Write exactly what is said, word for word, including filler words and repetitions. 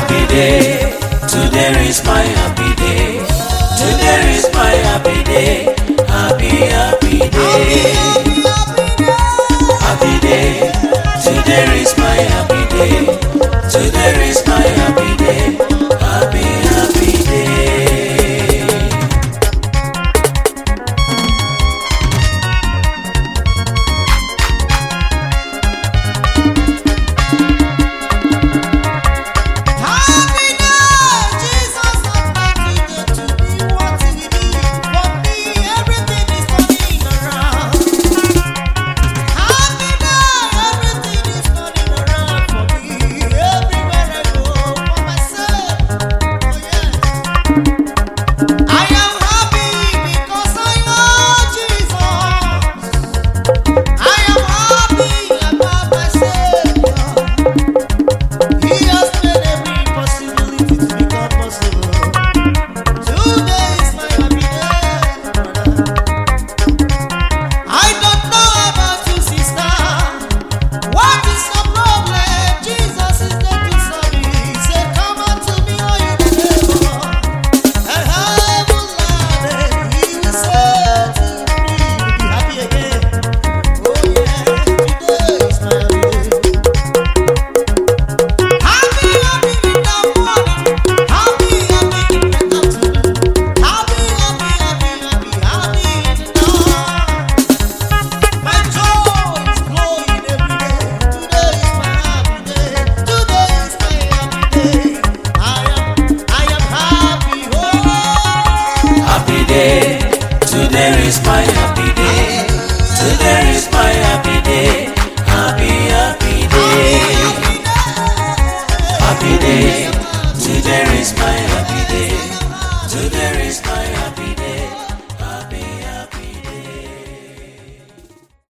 happy day. Today is my happy day. Today is my happy day. Happy, happy day. Happy day. Today is my happy day. Today is my happy day. Happy, happy day. Today is my happy day. Today is my happy day.